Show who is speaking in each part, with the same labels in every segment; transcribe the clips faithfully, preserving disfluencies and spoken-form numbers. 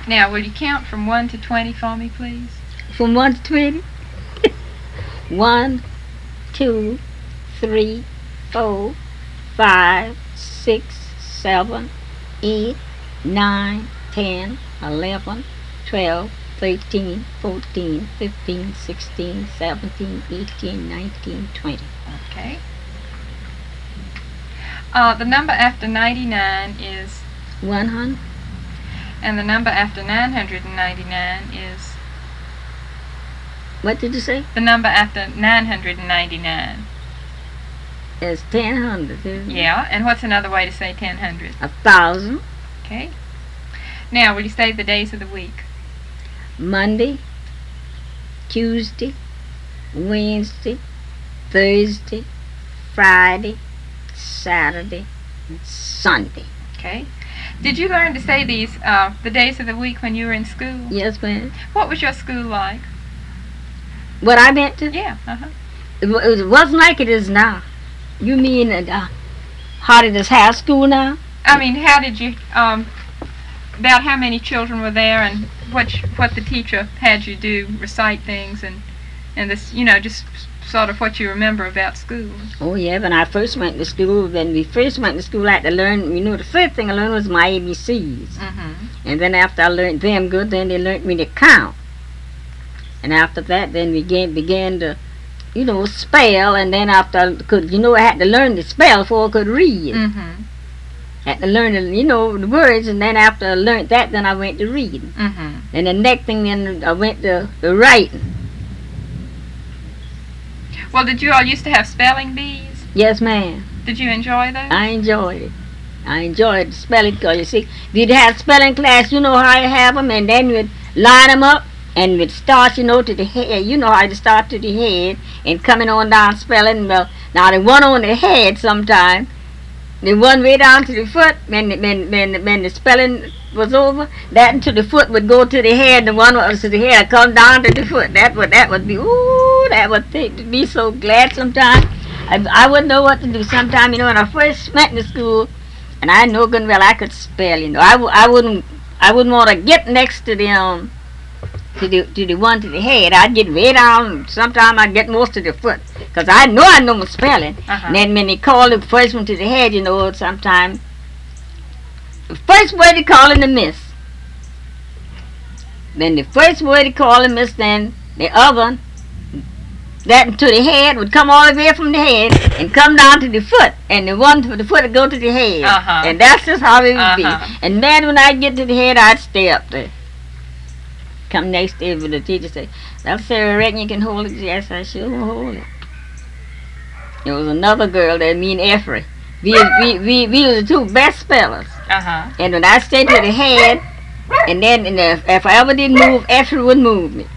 Speaker 1: Now, will you count from one to twenty for me, please?
Speaker 2: From one to twenty? One, two, three, four, five, six, seven, eight, nine, ten, eleven, twelve, thirteen, fourteen, fifteen, sixteen, seventeen, eighteen, nineteen, twenty.
Speaker 1: Okay. Uh, the number after ninety-nine is,
Speaker 2: One hundred.
Speaker 1: and the number after nine hundred ninety-nine is,
Speaker 2: What did you say?
Speaker 1: the number after nine hundred ninety-nine.
Speaker 2: It's ten hundred. Isn't it?
Speaker 1: Yeah, and what's another way to say ten hundred?
Speaker 2: A thousand.
Speaker 1: Okay. Now, will you say the days of the week?
Speaker 2: Monday, Tuesday, Wednesday, Thursday, Friday, Saturday, and Sunday.
Speaker 1: Okay. Did you learn to say these, uh, the days of the week when you were in school?
Speaker 2: Yes, ma'am.
Speaker 1: What was your school like?
Speaker 2: What I meant to?
Speaker 1: Yeah, uh-huh.
Speaker 2: It, wa- it wasn't like it is now. You mean uh, how did this high school now?
Speaker 1: I mean, how did you, um, about how many children were there and what you, what the teacher had you do, recite things and, and this, you know, just sort of what you remember about school?
Speaker 2: Oh yeah, when I first went to school, when we first went to school, I had to learn, you know, the first thing I learned was my A B Cs.
Speaker 1: Mm-hmm.
Speaker 2: And then after I learned them good, then they learned me to count. And after that, then we began, began to, you know, spell. And then after I could, you know, I had to learn to spell before I could read.
Speaker 1: Mm-hmm.
Speaker 2: Had to learn, the, you know, the words. And then after I learned that, then I went to reading.
Speaker 1: Mm-hmm.
Speaker 2: And the next thing, then I went to the writing.
Speaker 1: Well, did you all used to have spelling bees?
Speaker 2: Yes, ma'am.
Speaker 1: Did you enjoy those?
Speaker 2: I enjoyed it. I enjoyed the spelling because, you see, if you'd have spelling class, you know how you have them, and then you'd line them up, and we'd start, you know, to the head. You know how to start to the head, and coming on down spelling. Well, now, the one on the head sometime, the one way down to the foot, when, when, when, when the spelling was over, that to the foot would go to the head, the one was to the head come down to the foot. That would, that would be, ooh, that would take to be so glad sometimes. I, I wouldn't know what to do sometime, you know, when I first went to school, and I know good and well I could spell, you know. I, w- I wouldn't I wouldn't want to get next to the um to the to the one to the head. I'd get way down. Sometimes I'd get most to the foot, cause I know I know my spelling.
Speaker 1: Uh-huh.
Speaker 2: And then when they call the first one to the head, you know, sometimes the first word they call in the miss. Then the first word they call in miss, then the other one, that to the head would come all the way from the head and come down to the foot, and the one to the foot would go to the head.
Speaker 1: Uh-huh.
Speaker 2: And that's just how it would
Speaker 1: Uh-huh.
Speaker 2: be. And then when I get to the head, I'd stay up there. Come next day, with the teacher say, "Well, Sarah, I reckon you can hold it." Yes, I sure will hold it. There was another girl there, me and Effie. We, we, we, we were the two best spellers.
Speaker 1: Uh-huh.
Speaker 2: And when I stayed to the head, and then and if, if I ever didn't move, Effie would move me.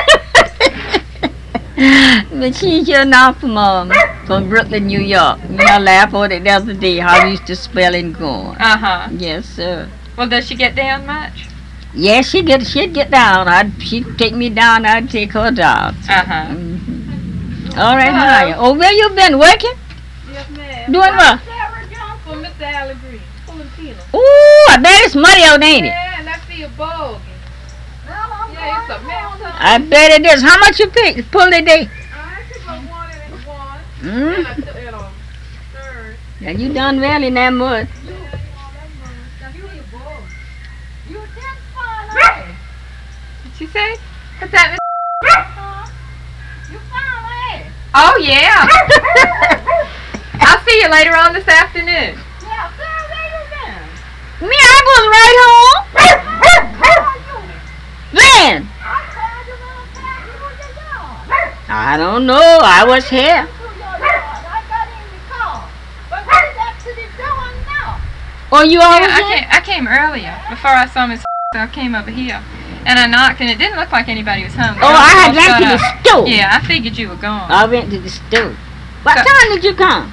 Speaker 2: But she's here now from um, from Brooklyn, New York. You know, I laughed over it the other day how we used to spell and go on.
Speaker 1: Uh-huh.
Speaker 2: Yes, sir.
Speaker 1: Well, does she get down much?
Speaker 2: Yes, she'd get she'd get down. I'd she'd take me down. I'd take her down.
Speaker 1: Uh-huh.
Speaker 2: Mm-hmm. All right, hi. Oh, where you been working?
Speaker 3: Yes, ma'am.
Speaker 2: Doing what?
Speaker 3: Sarah Jones for Mister Allen Green. Filipino.
Speaker 2: Ooh, I bet it's money out, ain't it?
Speaker 3: Yeah, and I feel bogus. Yeah, it's a mess.
Speaker 2: I bet it is. How much you pay? Pull a day.
Speaker 3: I took a one and a one.
Speaker 2: Mm.
Speaker 3: And I took it on third.
Speaker 2: Now you done well in that mud.
Speaker 3: You, you feel bogus. You just fine, hey.
Speaker 1: What'd she say? What's that? Miss-
Speaker 3: Huh? You fine, hey.
Speaker 1: Oh, yeah. I'll see you later on this afternoon.
Speaker 3: Yeah, Sarah, where you been?
Speaker 2: Me, I was right home.
Speaker 3: How are you?
Speaker 2: When?
Speaker 3: I told you little time you was in yard.
Speaker 2: I don't know. I was here.
Speaker 3: To your yard. I got in the car. But we left to the door now.
Speaker 2: Oh, you
Speaker 1: Yeah,
Speaker 2: always
Speaker 1: I
Speaker 2: here?
Speaker 1: came, I came earlier before I saw Miss so I came over here. And I knocked, and it didn't look like anybody was home.
Speaker 2: Oh, I had
Speaker 1: All
Speaker 2: went
Speaker 1: shut
Speaker 2: to
Speaker 1: up.
Speaker 2: the store.
Speaker 1: Yeah, I figured you were gone.
Speaker 2: I went to the store. What
Speaker 1: So-
Speaker 2: time did you come?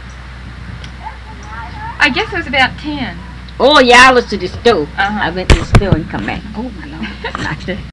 Speaker 1: I guess it was about ten.
Speaker 2: Oh, yeah, I was to the store.
Speaker 1: Uh-huh.
Speaker 2: I went to the store and come back. Oh, my Lord. Not the-